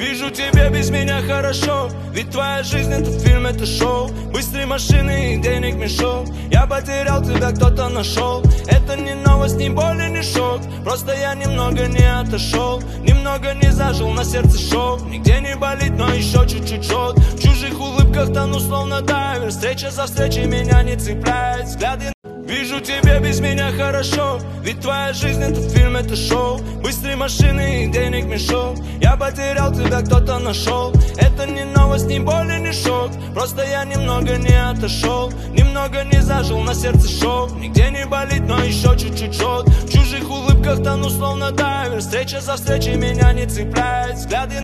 Вижу, тебе без меня хорошо, ведь твоя жизнь это фильм, это шоу. Быстрые машины и денег мешок. Я потерял тебя, кто-то нашел. Это не новость, ни боли, ни шок. Просто я немного не отошел, немного не зажил, на сердце шок. Нигде не болит, но еще чуть-чуть жжет. В чужих улыбках тону словно дайвер. Встреча за встречей меня не цепляет. Взгляды. Вижу, тебе без меня хорошо, ведь твоя жизнь это фильм, это шоу. Быстрые машины и денег мешок. Я потерял тебя, кто-то нашел. Это не новость, ни боли, ни шок. Просто я немного не отошел, немного не зажил, на сердце шок. Нигде не болит, но еще чуть-чуть жжет. В чужих улыбках тону словно дайвер. Встреча за встречей меня не цепляет. Взгляды.